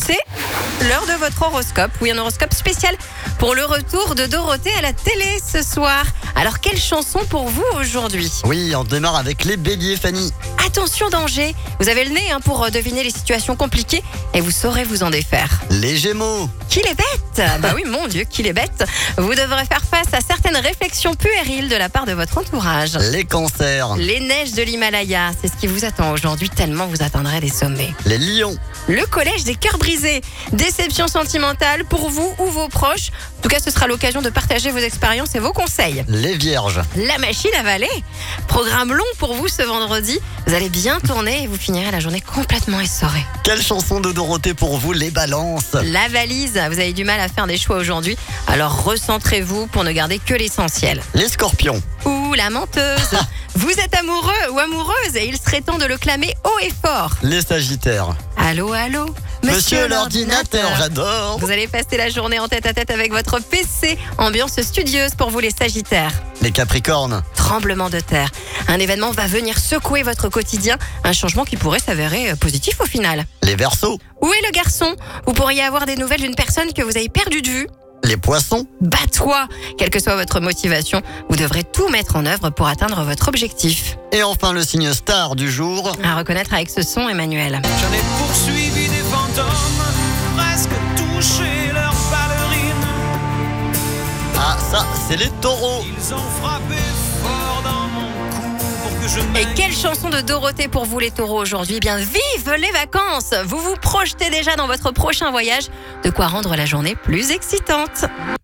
C'est l'heure de votre horoscope. Oui, un horoscope spécial pour le retour de Dorothée à la télé ce soir. Alors, quelle chanson pour vous aujourd'hui ? Oui, on démarre avec les béliers, Fanny. Attention danger, vous avez le nez pour deviner les situations compliquées et vous saurez vous en défaire. Les gémeaux. Qu'il est bête. Bah oui, mon Dieu, qu'il est bête. Vous devrez faire face à certaines réflexions puériles de la part de votre entourage. Les cancers. Les neiges de l'Himalaya, c'est ce qui vous attend aujourd'hui tellement vous atteindrez des sommets. Les lions. Le collège des cœurs brisés. Déception sentimentale pour vous ou vos proches. En tout cas, ce sera l'occasion de partager vos expériences et vos conseils. Les vierges. La machine à valer. Programme long pour vous ce vendredi. Vous allez bien tourner et vous finirez la journée complètement essorée. Quelle chanson de Dorothée pour vous, les balances? La valise. Vous avez du mal à faire des choix aujourd'hui. Alors recentrez-vous pour ne garder que l'essentiel. Les scorpions. Ouh, la menteuse. Vous êtes amoureux ou amoureuse et il serait temps de le clamer haut et fort. Les sagittaires. Allô, allô. Monsieur l'ordinateur, j'adore. Vous allez passer la journée en tête à tête avec votre PC. Ambiance studieuse pour vous les sagittaires. Les capricornes. Tremblement de terre. Un événement va venir secouer votre quotidien. Un changement qui pourrait s'avérer positif au final. Les verseaux. Où est le garçon ? Vous pourriez avoir des nouvelles d'une personne que vous avez perdue de vue. Les poissons. Bats-toi ! Quelle que soit votre motivation, vous devrez tout mettre en œuvre pour atteindre votre objectif. Et enfin le signe star du jour. À reconnaître avec ce son, Emmanuel. J'en ai poursuivi des fantômes, presque touché leurs ballerines. Ah, ça, c'est les taureaux. Ils ont frappé fort dans mon cou pour que je Et m'aille. quelle chanson de Dorothée pour vous les taureaux aujourd'hui ? Eh bien, vive les vacances ! Vous vous projetez déjà dans votre prochain voyage, de quoi rendre la journée plus excitante.